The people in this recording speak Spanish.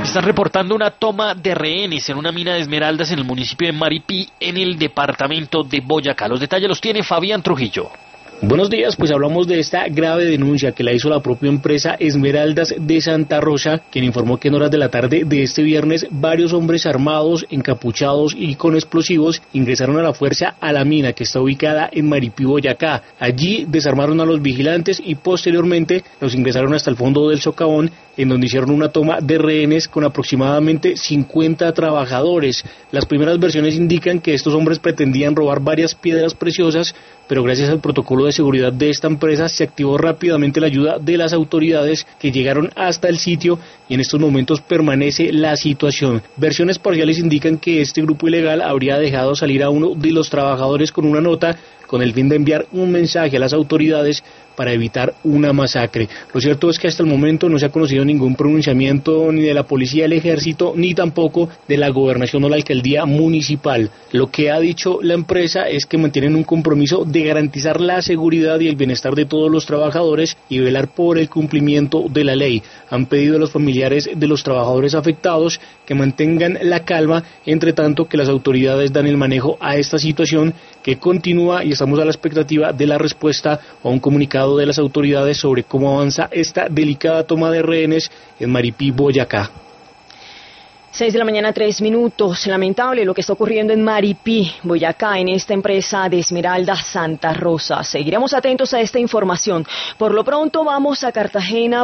están reportando una toma de rehenes en una mina de esmeraldas en el municipio de Maripí, en el departamento de Boyacá. Los detalles los tiene Fabián Trujillo. Buenos días, pues hablamos de esta grave denuncia que la hizo la propia empresa Esmeraldas de Santa Rosa, quien informó que en horas de la tarde de este viernes varios hombres armados, encapuchados y con explosivos ingresaron a la fuerza a la mina que está ubicada en Maripí, Boyacá. Allí desarmaron a los vigilantes y posteriormente los ingresaron hasta el fondo del socavón, en donde hicieron una toma de rehenes con aproximadamente 50 trabajadores. Las primeras versiones indican que estos hombres pretendían robar varias piedras preciosas, pero gracias al protocolo de seguridad de esta empresa se activó rápidamente la ayuda de las autoridades que llegaron hasta el sitio y en estos momentos permanece la situación. Versiones parciales indican que este grupo ilegal habría dejado salir a uno de los trabajadores con una nota con el fin de enviar un mensaje a las autoridades para evitar una masacre. Lo cierto es que hasta el momento no se ha conocido ningún pronunciamiento ni de la policía, el ejército, ni tampoco de la gobernación o la alcaldía municipal. Lo que ha dicho la empresa es que mantienen un compromiso de garantizar la seguridad y el bienestar de todos los trabajadores y velar por el cumplimiento de la ley. Han pedido a los familiares de los trabajadores afectados que mantengan la calma, entre tanto que las autoridades dan el manejo a esta situación que continúa y estamos a la expectativa de la respuesta o un comunicado de las autoridades sobre cómo avanza esta delicada toma de rehenes en Maripí, Boyacá. 6 de la mañana, 3 minutos. Lamentable lo que está ocurriendo en Maripí, Boyacá, en esta empresa de Esmeraldas Santa Rosa. Seguiremos atentos a esta información. Por lo pronto vamos a Cartagena.